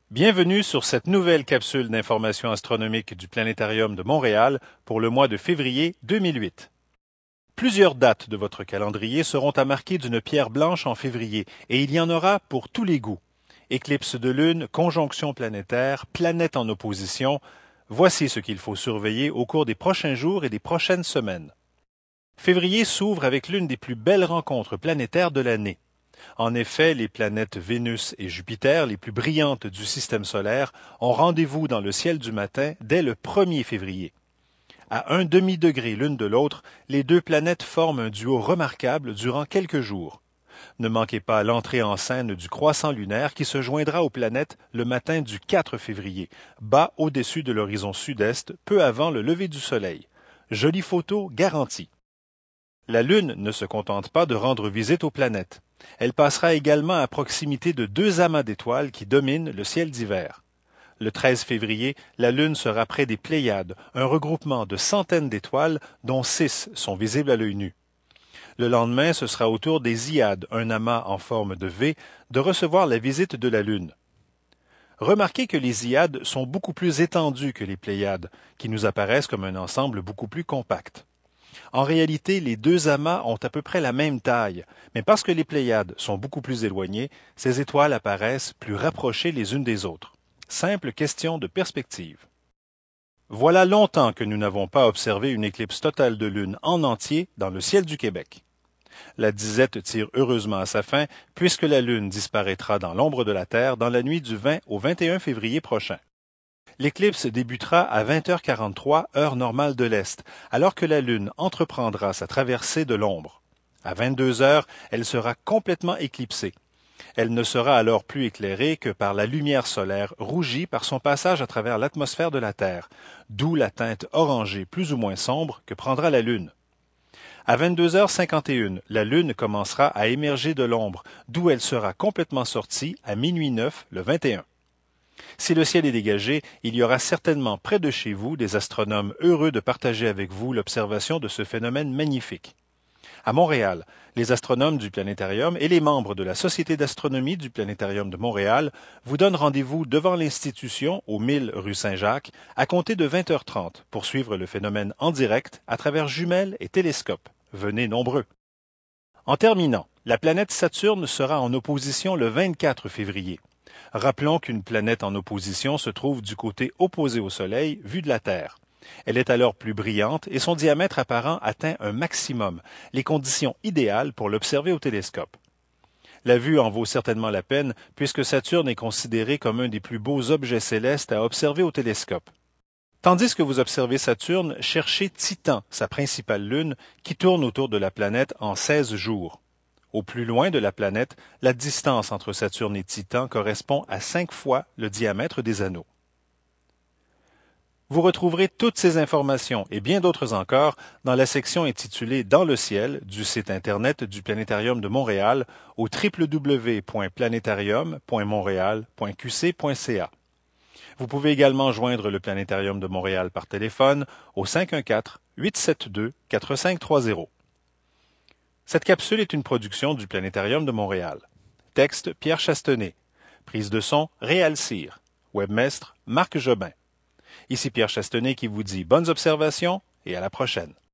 Bienvenue sur cette nouvelle capsule d'information astronomique du Planétarium de Montréal pour le mois de février 2008. Plusieurs dates de votre calendrier seront à marquer d'une pierre blanche en février, et il y en aura pour tous les goûts. Éclipse de lune, conjonction planétaire, planète en opposition, voici ce qu'il faut surveiller au cours des prochains jours et des prochaines semaines. Février s'ouvre avec l'une des plus belles rencontres planétaires de l'année. En effet, les planètes Vénus et Jupiter, les plus brillantes du système solaire, ont rendez-vous dans le ciel du matin dès le 1er février. À un demi-degré l'une de l'autre, les deux planètes forment un duo remarquable durant quelques jours. Ne manquez pas l'entrée en scène du croissant lunaire qui se joindra aux planètes le matin du 4 février, bas au-dessus de l'horizon sud-est, peu avant le lever du soleil. Jolie photo garantie. La Lune ne se contente pas de rendre visite aux planètes. Elle passera également à proximité de deux amas d'étoiles qui dominent le ciel d'hiver. Le 13 février, la Lune sera près des Pléiades, un regroupement de centaines d'étoiles dont 6 sont visibles à l'œil nu. Le lendemain, ce sera au tour des Hyades, un amas en forme de V, de recevoir la visite de la Lune. Remarquez que les Hyades sont beaucoup plus étendues que les Pléiades, qui nous apparaissent comme un ensemble beaucoup plus compact. En réalité, les deux amas ont à peu près la même taille, mais parce que les Pléiades sont beaucoup plus éloignées, ces étoiles apparaissent plus rapprochées les unes des autres. Simple question de perspective. Voilà longtemps que nous n'avons pas observé une éclipse totale de lune en entier dans le ciel du Québec. La disette tire heureusement à sa fin, puisque la Lune disparaîtra dans l'ombre de la Terre dans la nuit du 20 au 21 février prochain. L'éclipse débutera à 20h43, heure normale de l'Est, alors que la Lune entreprendra sa traversée de l'ombre. À 22h, elle sera complètement éclipsée. Elle ne sera alors plus éclairée que par la lumière solaire rougie par son passage à travers l'atmosphère de la Terre, d'où la teinte orangée plus ou moins sombre que prendra la Lune. À 22h51, la Lune commencera à émerger de l'ombre, d'où elle sera complètement sortie à minuit 9, le 21. Si le ciel est dégagé, il y aura certainement près de chez vous des astronomes heureux de partager avec vous l'observation de ce phénomène magnifique. À Montréal, les astronomes du Planétarium et les membres de la Société d'astronomie du Planétarium de Montréal vous donnent rendez-vous devant l'institution au 1000 rue Saint-Jacques à compter de 20h30 pour suivre le phénomène en direct à travers jumelles et télescopes. Venez nombreux. En terminant, la planète Saturne sera en opposition le 24 février. Rappelons qu'une planète en opposition se trouve du côté opposé au Soleil, vu de la Terre. Elle est alors plus brillante et son diamètre apparent atteint un maximum, les conditions idéales pour l'observer au télescope. La vue en vaut certainement la peine, puisque Saturne est considéré comme un des plus beaux objets célestes à observer au télescope. Tandis que vous observez Saturne, cherchez Titan, sa principale lune, qui tourne autour de la planète en 16 jours. Au plus loin de la planète, la distance entre Saturne et Titan correspond à 5 fois le diamètre des anneaux. Vous retrouverez toutes ces informations et bien d'autres encore dans la section intitulée Dans le ciel du site Internet du Planétarium de Montréal au www.planétarium.montréal.qc.ca. Vous pouvez également joindre le Planétarium de Montréal par téléphone au 514-872-4530. Cette capsule est une production du Planétarium de Montréal. Texte Pierre Chastenay. Prise de son Réal Cyr. Webmestre Marc Jobin. Ici Pierre Chastenay qui vous dit bonnes observations et à la prochaine.